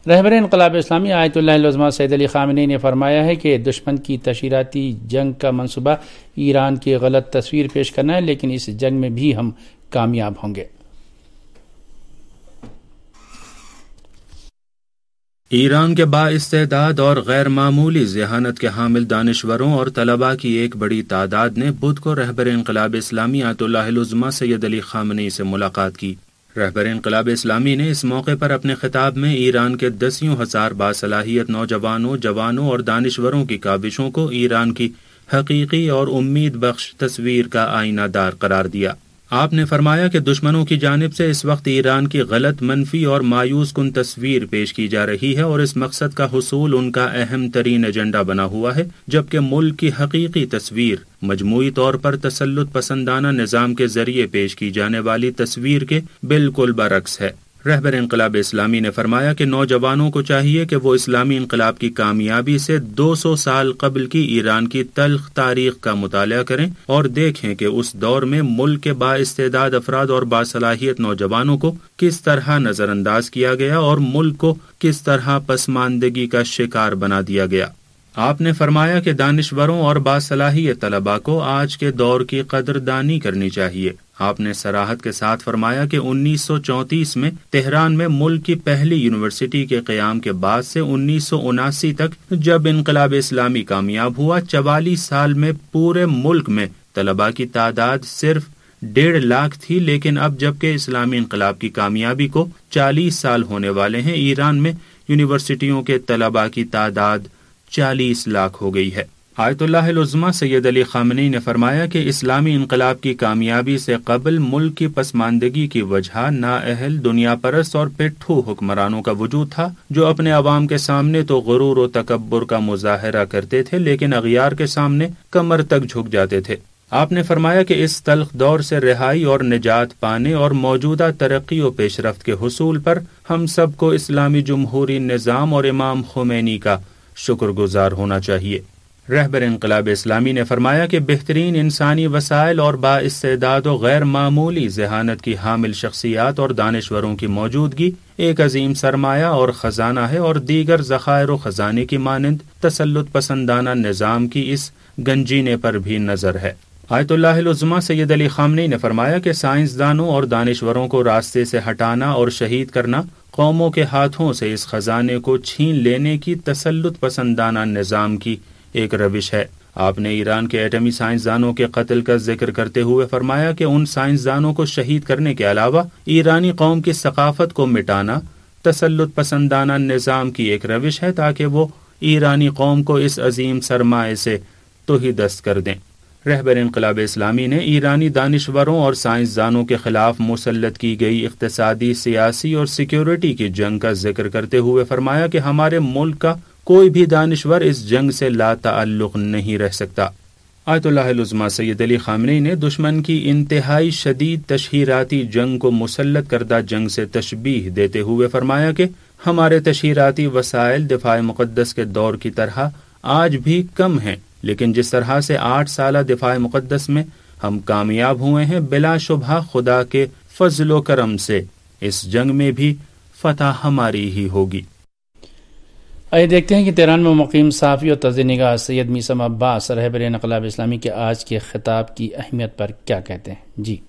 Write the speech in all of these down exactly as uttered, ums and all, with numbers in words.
رہبر انقلاب اسلامی آیت اللہ العظمیٰ سید علی خامنئی نے فرمایا ہے کہ دشمن کی تشہیراتی جنگ کا منصوبہ ایران کی غلط تصویر پیش کرنا ہے، لیکن اس جنگ میں بھی ہم کامیاب ہوں گے۔ ایران کے بااستعداد اور غیر معمولی ذہانت کے حامل دانشوروں اور طلباء کی ایک بڑی تعداد نے بدھ کو رہبر انقلاب اسلامی آیت اللہ العظمیٰ سید علی خامنئی سے ملاقات کی۔ رہبر انقلاب اسلامی نے اس موقع پر اپنے خطاب میں ایران کے دسیوں ہزار باصلاحیت نوجوانوں، جوانوں اور دانشوروں کی کاوشوں کو ایران کی حقیقی اور امید بخش تصویر کا آئینہ دار قرار دیا۔ آپ نے فرمایا کہ دشمنوں کی جانب سے اس وقت ایران کی غلط، منفی اور مایوس کن تصویر پیش کی جا رہی ہے، اور اس مقصد کا حصول ان کا اہم ترین ایجنڈا بنا ہوا ہے، جبکہ ملک کی حقیقی تصویر مجموعی طور پر تسلط پسندانہ نظام کے ذریعے پیش کی جانے والی تصویر کے بالکل برعکس ہے۔ رہبر انقلاب اسلامی نے فرمایا کہ نوجوانوں کو چاہیے کہ وہ اسلامی انقلاب کی کامیابی سے دو سو سال قبل کی ایران کی تلخ تاریخ کا مطالعہ کریں اور دیکھیں کہ اس دور میں ملک کے بااستعداد افراد اور باصلاحیت نوجوانوں کو کس طرح نظر انداز کیا گیا اور ملک کو کس طرح پسماندگی کا شکار بنا دیا گیا۔ آپ نے فرمایا کہ دانشوروں اور باصلاحیت طلباء کو آج کے دور کی قدردانی کرنی چاہیے۔ آپ نے صراحت کے ساتھ فرمایا کہ انیس سو چونتیس میں تہران میں ملک کی پہلی یونیورسٹی کے قیام کے بعد سے انیس سو اناسی تک جب انقلاب اسلامی کامیاب ہوا، چوالیس سال میں پورے ملک میں طلباء کی تعداد صرف ڈیڑھ لاکھ تھی، لیکن اب جبکہ اسلامی انقلاب کی کامیابی کو چالیس سال ہونے والے ہیں، ایران میں یونیورسٹیوں کے طلباء کی تعداد چالیس لاکھ ہو گئی ہے۔ آیت اللہ العظمیٰ سید علی خامنئی نے فرمایا کہ اسلامی انقلاب کی کامیابی سے قبل ملک کی پسماندگی کی وجہ نااہل، دنیا پرست اور پٹھو حکمرانوں کا وجود تھا، جو اپنے عوام کے سامنے تو غرور و تکبر کا مظاہرہ کرتے تھے، لیکن اغیار کے سامنے کمر تک جھک جاتے تھے۔ آپ نے فرمایا کہ اس تلخ دور سے رہائی اور نجات پانے اور موجودہ ترقی و پیش رفت کے حصول پر ہم سب کو اسلامی جمہوری نظام اور امام خمینی کا شکر گزار ہونا چاہیے۔ رہبر انقلاب اسلامی نے فرمایا کہ بہترین انسانی وسائل اور بااستعداد و غیر معمولی ذہانت کی حامل شخصیات اور دانشوروں کی موجودگی ایک عظیم سرمایہ اور خزانہ ہے، اور دیگر ذخائر و خزانے کی مانند تسلط پسندانہ نظام کی اس گنجینے پر بھی نظر ہے۔ آیت اللہ العظمیٰ سید علی خامنئی نے فرمایا کہ سائنسدانوں اور دانشوروں کو راستے سے ہٹانا اور شہید کرنا قوموں کے ہاتھوں سے اس خزانے کو چھین لینے کی تسلط پسندانہ نظام کی ایک روش ہے۔ آپ نے ایران کے ایٹمی سائنسدانوں کے قتل کا ذکر کرتے ہوئے فرمایا کہ ان سائنسدانوں کو شہید کرنے کے علاوہ ایرانی قوم کی ثقافت کو مٹانا تسلط پسندانہ نظام کی ایک روش ہے، تاکہ وہ ایرانی قوم کو اس عظیم سرمایہ سے تہی دست کر دیں۔ رہبر انقلاب اسلامی نے ایرانی دانشوروں اور سائنسدانوں کے خلاف مسلط کی گئی اقتصادی، سیاسی اور سیکیورٹی کی جنگ کا ذکر کرتے ہوئے فرمایا کہ ہمارے ملک کا کوئی بھی دانشور اس جنگ سے لا تعلق نہیں رہ سکتا۔ آیت اللہ العظمیٰ سید علی خامنئی نے دشمن کی انتہائی شدید تشہیراتی جنگ کو مسلط کردہ جنگ سے تشبیہ دیتے ہوئے فرمایا کہ ہمارے تشہیراتی وسائل دفاع مقدس کے دور کی طرح آج بھی کم ہیں، لیکن جس طرح سے آٹھ سالہ دفاع مقدس میں ہم کامیاب ہوئے ہیں، بلا شبہ خدا کے فضل و کرم سے اس جنگ میں بھی فتح ہماری ہی ہوگی۔ آئیے دیکھتے ہیں کہ تہران میں مقیم صحافی اور طرز نگاہ سید میثم عباس رہبر انقلاب اسلامی کے آج کے خطاب کی اہمیت پر کیا کہتے ہیں۔ جی،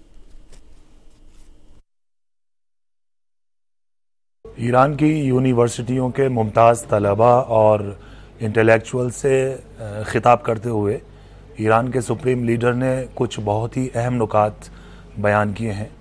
ایران کی یونیورسٹیوں کے ممتاز طلباء اور انٹلیکچوئل سے خطاب کرتے ہوئے ایران کے سپریم لیڈر نے کچھ بہت ہی اہم نکات بیان کیے ہیں،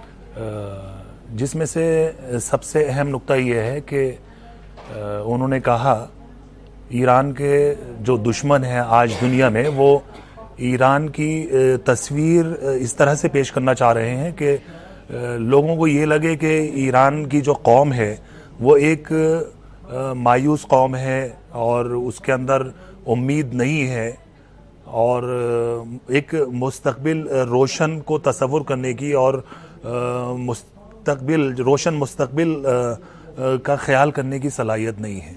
جس میں سے سب سے اہم نقطہ یہ ہے کہ انہوں نے کہا ایران کے جو دشمن ہیں آج دنیا میں، وہ ایران کی تصویر اس طرح سے پیش کرنا چاہ رہے ہیں کہ لوگوں کو یہ لگے کہ ایران کی جو قوم ہے وہ ایک مایوس قوم ہے اور اس کے اندر امید نہیں ہے، اور ایک مستقبل روشن کو تصور کرنے کی اور مستقبل روشن مستقبل کا خیال کرنے کی صلاحیت نہیں ہے۔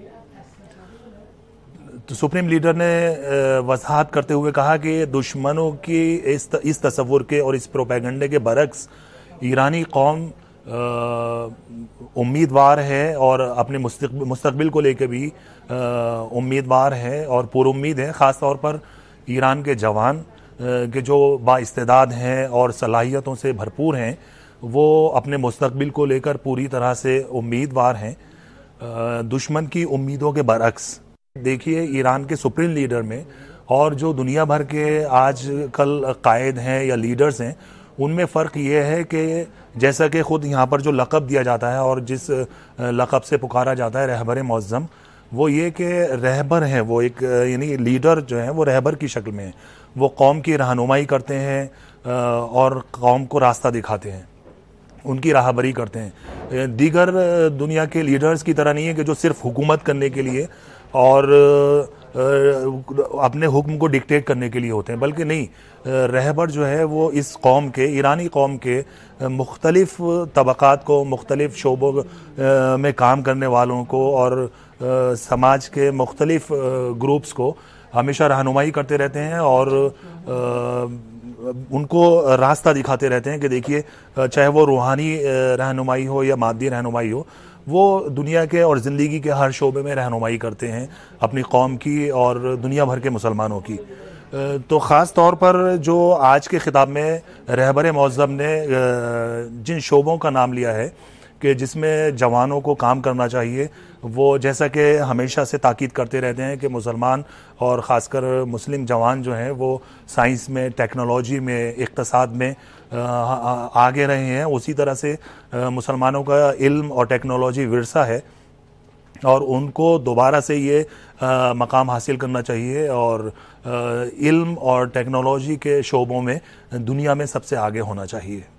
تو سپریم لیڈر نے وضاحت کرتے ہوئے کہا کہ دشمنوں کی اس تصور کے اور اس پروپیگنڈے کے برعکس ایرانی قوم امیدوار ہے اور اپنے مستقبل کو لے کے بھی امیدوار ہے اور پر امید ہے. خاص طور پر ایران کے جوان کہ جو با استعداد ہیں اور صلاحیتوں سے بھرپور ہیں, وہ اپنے مستقبل کو لے کر پوری طرح سے امیدوار ہیں. دشمن کی امیدوں کے برعکس دیکھیے ایران کے سپریم لیڈر میں اور جو دنیا بھر کے آج کل قائد ہیں یا لیڈرز ہیں, ان میں فرق یہ ہے کہ جیسا کہ خود یہاں پر جو لقب دیا جاتا ہے اور جس لقب سے پکارا جاتا ہے رہبر معظم, وہ یہ کہ رہبر ہیں, وہ ایک یعنی لیڈر جو ہیں وہ رہبر کی شکل میں ہیں. وہ قوم کی رہنمائی کرتے ہیں اور قوم کو راستہ دکھاتے ہیں, ان کی راہبری کرتے ہیں. دیگر دنیا کے لیڈرز کی طرح نہیں ہے کہ جو صرف حکومت کرنے کے لیے اور اپنے حکم کو ڈکٹیٹ کرنے کے لیے ہوتے ہیں, بلکہ نہیں, رہبر جو ہے وہ اس قوم کے, ایرانی قوم کے مختلف طبقات کو, مختلف شعبوں میں کام کرنے والوں کو اور سماج کے مختلف گروپس کو ہمیشہ رہنمائی کرتے رہتے ہیں اور ان کو راستہ دکھاتے رہتے ہیں کہ دیکھیے چاہے وہ روحانی رہنمائی ہو یا مادی رہنمائی ہو, وہ دنیا کے اور زندگی کے ہر شعبے میں رہنمائی کرتے ہیں اپنی قوم کی اور دنیا بھر کے مسلمانوں کی. تو خاص طور پر جو آج کے خطاب میں رہبر معظم نے جن شعبوں کا نام لیا ہے کہ جس میں جوانوں کو کام کرنا چاہیے, وہ جیسا کہ ہمیشہ سے تاکید کرتے رہتے ہیں کہ مسلمان اور خاص کر مسلم جوان جو ہیں وہ سائنس میں, ٹیکنالوجی میں, اقتصاد میں آگے رہے ہیں. اسی طرح سے مسلمانوں کا علم اور ٹیکنالوجی ورثہ ہے اور ان کو دوبارہ سے یہ مقام حاصل کرنا چاہیے اور علم اور ٹیکنالوجی کے شعبوں میں دنیا میں سب سے آگے ہونا چاہیے.